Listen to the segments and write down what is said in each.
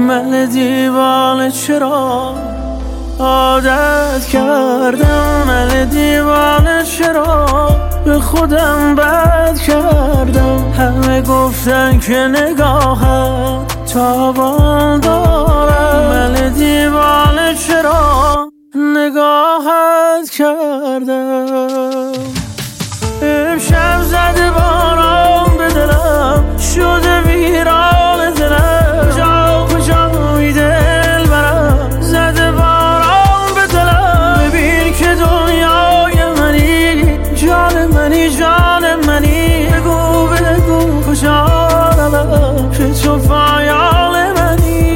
من دیوانه چرا عادت کردم، من دیوانه چرا به خودم بد کردم. همه گفتن که نگاهم تابان دارم، من دیوانه چرا نگاهت کردم. امشب زده باران به دلم، شده ویران دلم، جا کجا دل برم. زده باران به دلم، ببین که دنیای منی، جان منی، جان منی. بگو بگو کجا روم که تو پایان منی.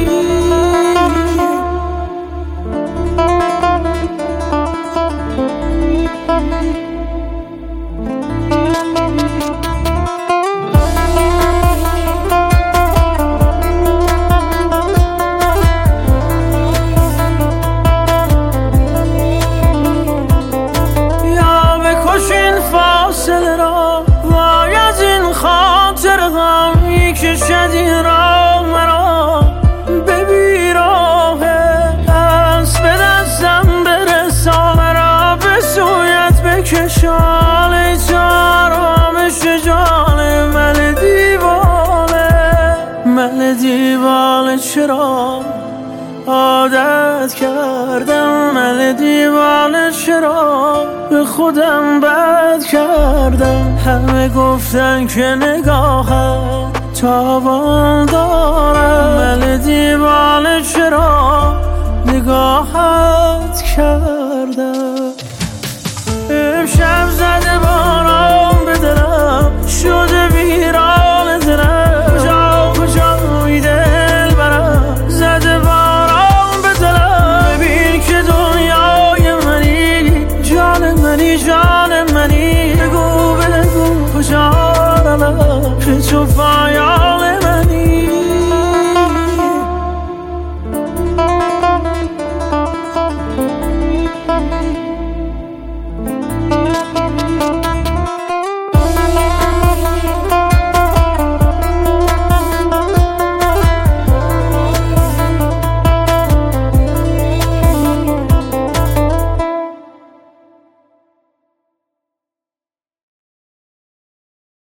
فاصله را وای از این خاطر غمی که شدی را مرا به بیراه دست به دستم برسان را به سویت بکشان چارامش جان من دیوانه. من دیوانه چرا عادت کردم، من دیوانه چرا به خودم بد کردم. همه گفتن که نگاهم تابان دارم، من دیوانه چرا نگاهت کردم.